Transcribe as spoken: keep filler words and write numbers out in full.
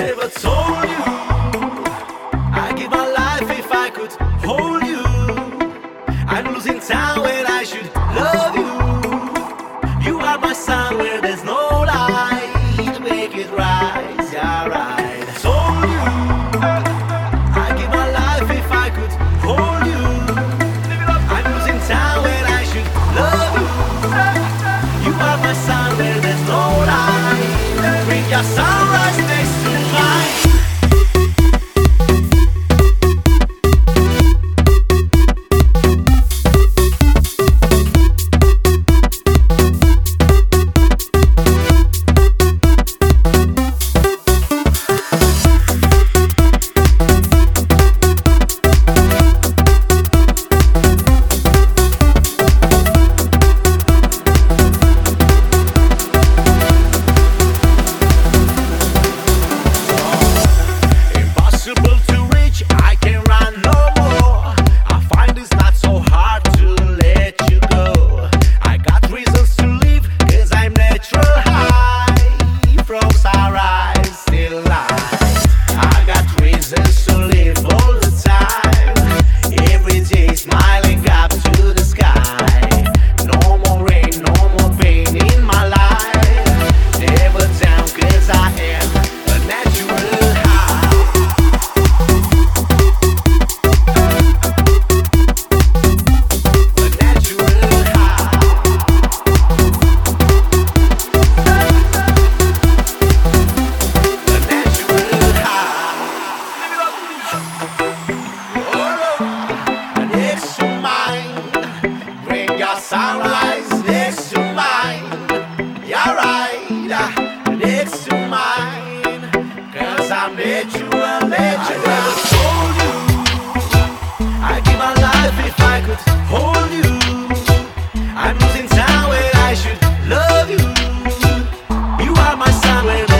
Never told you I give my life if I could hold you. I'm losing time when I should love you. You are my sun where there's no light. Make it rise, yeah, right. Told you I give my life if I could hold you. I'm losing time when I should love you. You are my sun where there's no light. Bring your sunrise next to mine. Sunrise next to mine, you're right, next to mine, cause I'm natural, natural. I never told you I'd give my life if I could hold you. I'm losing time when I should love you. You are my sun when